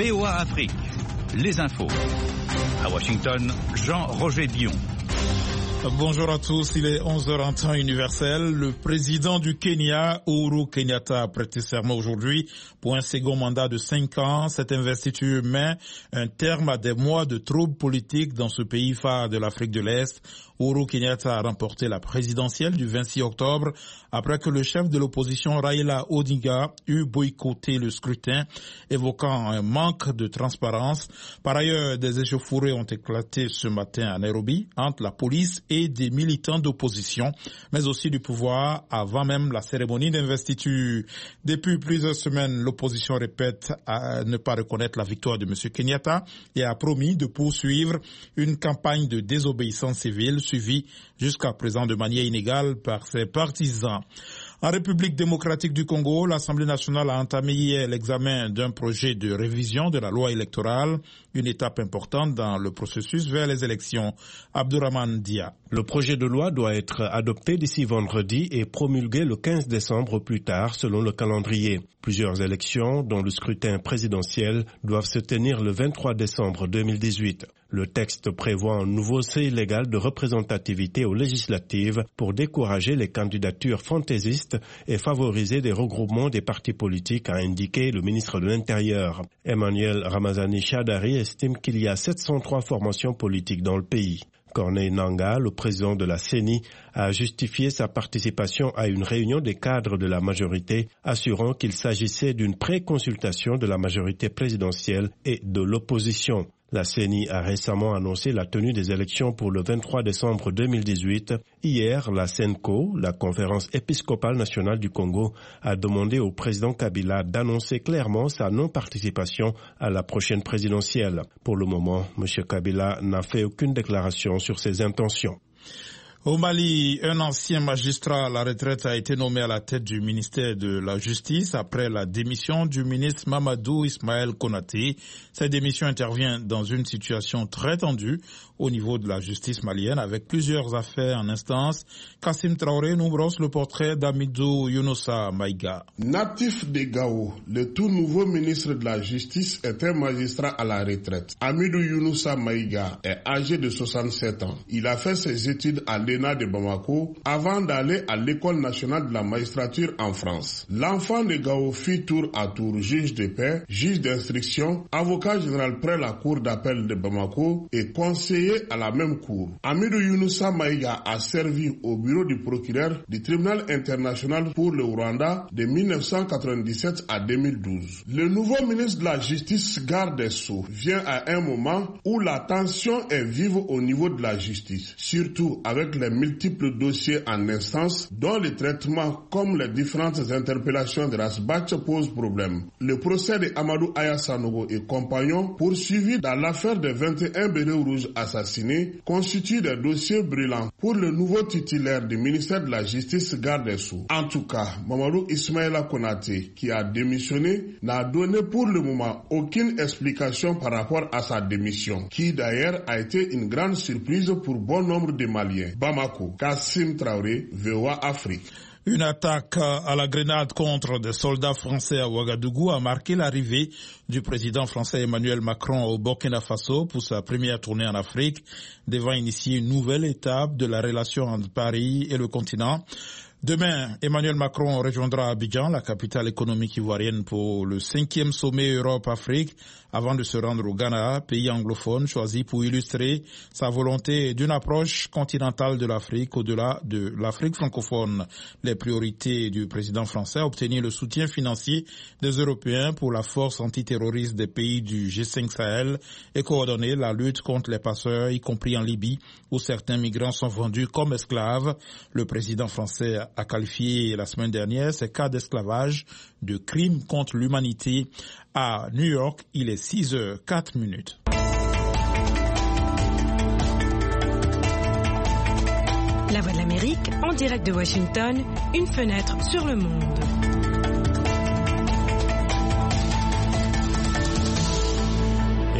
VOA Afrique, les infos. À Washington, Jean-Roger Dion. Bonjour à tous, il est 11h en temps universel. Le président du Kenya, Uhuru Kenyatta, a prêté serment aujourd'hui pour un second mandat de 5 ans. Cette investiture met un terme à des mois de troubles politiques dans ce pays phare de l'Afrique de l'Est. Uhuru Kenyatta a remporté la présidentielle du 26 octobre après que le chef de l'opposition Raila Odinga eut boycotté le scrutin, évoquant un manque de transparence. Par ailleurs, des échauffourées ont éclaté ce matin à Nairobi entre la police et des militants d'opposition, mais aussi du pouvoir avant même la cérémonie d'investiture. Depuis plusieurs semaines, l'opposition répète à ne pas reconnaître la victoire de M. Kenyatta et a promis de poursuivre une campagne de désobéissance civile suivie jusqu'à présent de manière inégale par ses partisans. En République démocratique du Congo, l'Assemblée nationale a entamé hier l'examen d'un projet de révision de la loi électorale, une étape importante dans le processus vers les élections. Abdourahmane Dia. Le projet de loi doit être adopté d'ici vendredi et promulgué le 15 décembre plus tard selon le calendrier. Plusieurs élections, dont le scrutin présidentiel, doivent se tenir le 23 décembre 2018. Le texte prévoit un nouveau seuil légal de représentativité aux législatives pour décourager les candidatures fantaisistes et favoriser des regroupements des partis politiques, a indiqué le ministre de l'Intérieur. Emmanuel Ramazani Shadari estime qu'il y a 703 formations politiques dans le pays. Corneille Nangaa, le président de la CENI, a justifié sa participation à une réunion des cadres de la majorité, assurant qu'il s'agissait d'une pré-consultation de la majorité présidentielle et de l'opposition. La CENI a récemment annoncé la tenue des élections pour le 23 décembre 2018. Hier, la CENCO, la Conférence épiscopale nationale du Congo, a demandé au président Kabila d'annoncer clairement sa non-participation à la prochaine présidentielle. Pour le moment, M. Kabila n'a fait aucune déclaration sur ses intentions. Au Mali, un ancien magistrat à la retraite a été nommé à la tête du ministère de la Justice après la démission du ministre Mamadou Ismaël Konaté. Cette démission intervient dans une situation très tendue au niveau de la justice malienne avec plusieurs affaires en instance. Kassim Traoré nous brosse le portrait d'Amidou Younoussa Maïga. Natif de Gao, le tout nouveau ministre de la Justice est un magistrat à la retraite. Amidou Younoussa Maïga est âgé de 67 ans. Il a fait ses études à l'ENA de Bamako avant d'aller à l'École nationale de la magistrature en France. L'enfant de Gao fit tour à tour juge de paix, juge d'instruction, avocat général près la cour d'appel de Bamako et conseiller à la même cour. Amidou Younoussa Maïga a servi au bureau du procureur du tribunal international pour le Rwanda de 1997 à 2012. Le nouveau ministre de la Justice, garde des Sceaux, vient à un moment où la tension est vive au niveau de la justice, surtout avec les multiples dossiers en instance dont le traitement comme les différentes interpellations de Rasbach pose problème. Le procès de Amadou Aya Sanogo et compagnons poursuivis dans l'affaire des 21 bérets rouges assassinés constitue des dossiers brûlants pour le nouveau titulaire du ministère de la Justice, garde des Sceaux. En tout cas, Mamadou Ismaïla Konaté, qui a démissionné, n'a donné pour le moment aucune explication par rapport à sa démission, qui d'ailleurs a été une grande surprise pour bon nombre de Maliens. Bamako, Kassim Traoré, VOA Afrique. Une attaque à la grenade contre des soldats français à Ouagadougou a marqué l'arrivée du président français Emmanuel Macron au Burkina Faso pour sa première tournée en Afrique, devant initier une nouvelle étape de la relation entre Paris et le continent. Demain, Emmanuel Macron rejoindra Abidjan, la capitale économique ivoirienne, pour le 5e sommet Europe-Afrique, avant de se rendre au Ghana, pays anglophone choisi pour illustrer sa volonté d'une approche continentale de l'Afrique au-delà de l'Afrique francophone. Les priorités du président français: obtenir le soutien financier des Européens pour la force antiterroriste des pays du G5 Sahel et coordonner la lutte contre les passeurs, y compris en Libye, où certains migrants sont vendus comme esclaves. Le président français a qualifié la semaine dernière ces cas d'esclavage de crimes contre l'humanité. À New York, il est 6h04. La Voix de l'Amérique, en direct de Washington, une fenêtre sur le monde.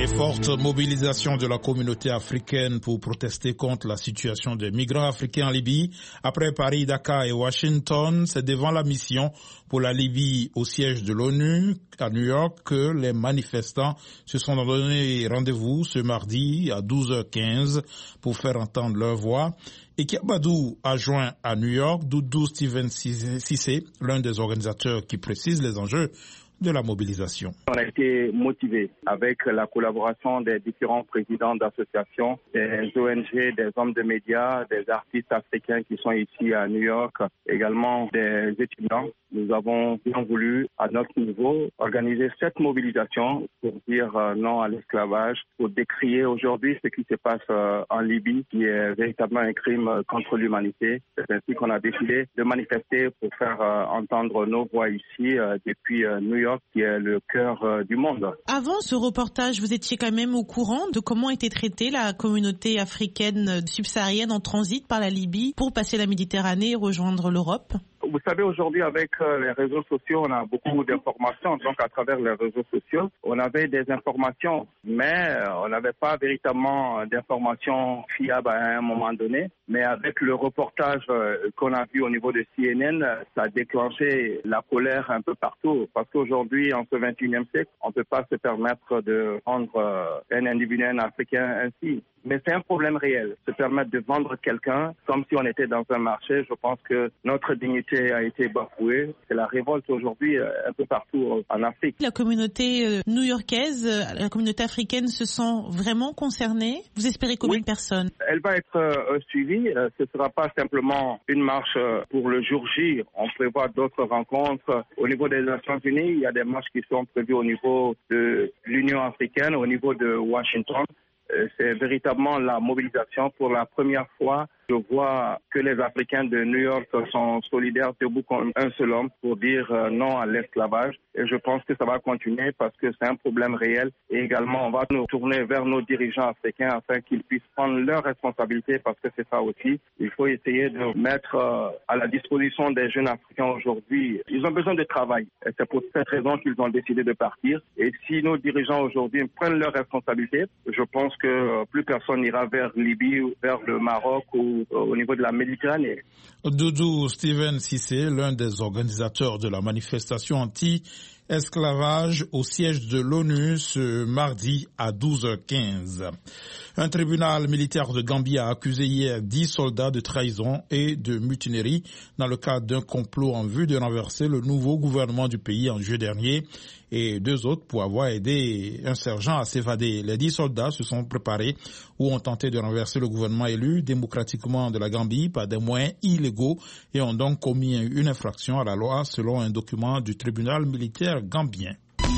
Et forte mobilisation de la communauté africaine pour protester contre la situation des migrants africains en Libye. Après Paris, Dakar et Washington, c'est devant la mission pour la Libye au siège de l'ONU à New York que les manifestants se sont donné rendez-vous ce mardi à 12h15 pour faire entendre leur voix. Et Kiabadou a joint à New York Doudou Steven Cissé, l'un des organisateurs qui précise les enjeux de la mobilisation. On a été motivé avec la collaboration des différents présidents d'associations, des ONG, des hommes de médias, des artistes africains qui sont ici à New York, également des étudiants. Nous avons bien voulu, à notre niveau, organiser cette mobilisation pour dire non à l'esclavage, pour décrier aujourd'hui ce qui se passe en Libye, qui est véritablement un crime contre l'humanité. C'est ainsi qu'on a décidé de manifester pour faire entendre nos voix ici depuis New York, qui est le cœur du monde. Avant ce reportage, vous étiez quand même au courant de comment était traitée la communauté africaine subsaharienne en transit par la Libye pour passer la Méditerranée et rejoindre l'Europe? Vous savez, aujourd'hui, avec les réseaux sociaux, on a beaucoup d'informations. Donc, à travers les réseaux sociaux, on avait des informations, mais on n'avait pas véritablement d'informations fiables à un moment donné. Mais avec le reportage qu'on a vu au niveau de CNN, ça a déclenché la colère un peu partout. Parce qu'aujourd'hui, en ce 21e siècle, on ne peut pas se permettre de rendre un individu africain ainsi. Mais c'est un problème réel. Se permettre de vendre quelqu'un comme si on était dans un marché, je pense que notre dignité a été bafouée. C'est la révolte aujourd'hui un peu partout en Afrique. La communauté new-yorkaise, la communauté africaine se sent vraiment concernée? Vous espérez combien de personnes? Elle va être suivie. Ce ne sera pas simplement une marche pour le jour J. On prévoit d'autres rencontres. Au niveau des Nations Unies, il y a des marches qui sont prévues au niveau de l'Union africaine, au niveau de Washington. C'est véritablement la mobilisation. Pour la première fois, je vois que les Africains de New York sont solidaires, debout comme un seul homme pour dire non à l'esclavage. Et je pense que ça va continuer parce que c'est un problème réel. Et également, on va nous tourner vers nos dirigeants africains afin qu'ils puissent prendre leurs responsabilités parce que c'est ça aussi. Il faut essayer de mettre à la disposition des jeunes Africains aujourd'hui. Ils ont besoin de travail. Et c'est pour cette raison qu'ils ont décidé de partir. Et si nos dirigeants aujourd'hui prennent leurs responsabilités, je pense que plus personne n'ira vers Libye ou vers le Maroc ou au niveau de la Méditerranée. Doudou Steven Cissé, l'un des organisateurs de la manifestation anti-esclavage au siège de l'ONU ce mardi à 12h15. Un tribunal militaire de Gambie a accusé hier 10 soldats de trahison et de mutinerie dans le cadre d'un complot en vue de renverser le nouveau gouvernement du pays en juillet dernier et 2 autres pour avoir aidé un sergent à s'évader. Les 10 soldats se sont préparés ou ont tenté de renverser le gouvernement élu démocratiquement de la Gambie par des moyens illégaux et ont donc commis une infraction à la loi selon un document du tribunal militaire gambien.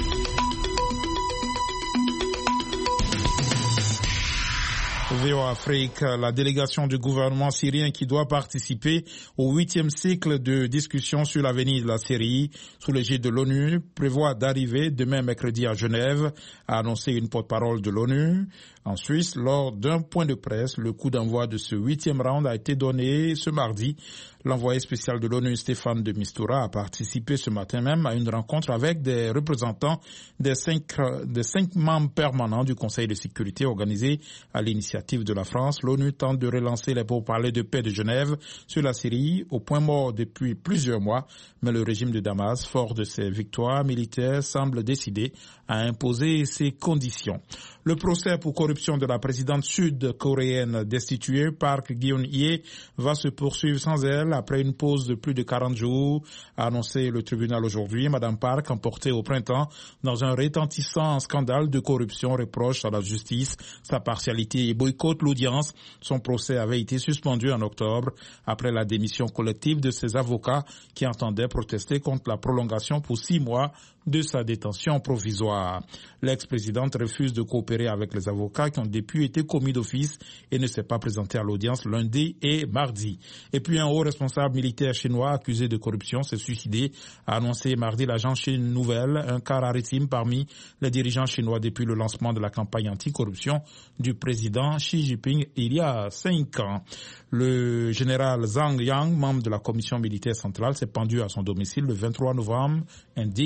VOA Afrique, la délégation du gouvernement syrien qui doit participer au 8e cycle de discussion sur l'avenir de la Syrie sous l'égide de l'ONU prévoit d'arriver demain mercredi à Genève, a annoncé une porte-parole de l'ONU. En Suisse, lors d'un point de presse, le coup d'envoi de ce 8e round a été donné ce mardi. L'envoyé spécial de l'ONU, Stéphane de Mistura, a participé ce matin même à une rencontre avec des représentants des 5 membres permanents du Conseil de sécurité organisé à l'initiative de la France. L'ONU tente de relancer les pourparlers de paix de Genève sur la Syrie, au point mort depuis plusieurs mois, mais le régime de Damas, fort de ses victoires militaires, semble décidé à imposer ses conditions. Le procès pour corruption de la présidente sud-coréenne destituée, Park Geun-hye, va se poursuivre sans elle après une pause de plus de 40 jours, a annoncé le tribunal aujourd'hui. Madame Park, emportée au printemps dans un retentissant scandale de corruption, reproche à la justice sa partialité et boycotte l'audience. Son procès avait été suspendu en octobre après la démission collective de ses avocats qui entendaient protester contre la prolongation pour 6 mois de sa détention provisoire. L'ex-présidente refuse de coopérer avec les avocats qui ont depuis été commis d'office et ne s'est pas présentée à l'audience lundi et mardi. Et puis un haut responsable militaire chinois accusé de corruption s'est suicidé, a annoncé mardi l'agence Chine Nouvelle, un cas rarissime parmi les dirigeants chinois depuis le lancement de la campagne anti-corruption du président Xi Jinping il y a 5 ans. Le général Zhang Yang, membre de la commission militaire centrale, s'est pendu à son domicile le 23 novembre, indique le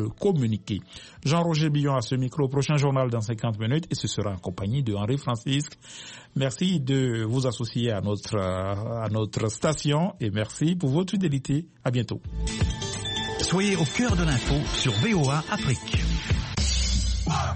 le communiqué. Jean-Roger Billon à ce micro. Prochain journal dans 50 minutes et ce sera en compagnie de Henri Francisque. Merci de vous associer à notre station et merci pour votre fidélité. À bientôt. Soyez au cœur de l'info sur VOA Afrique.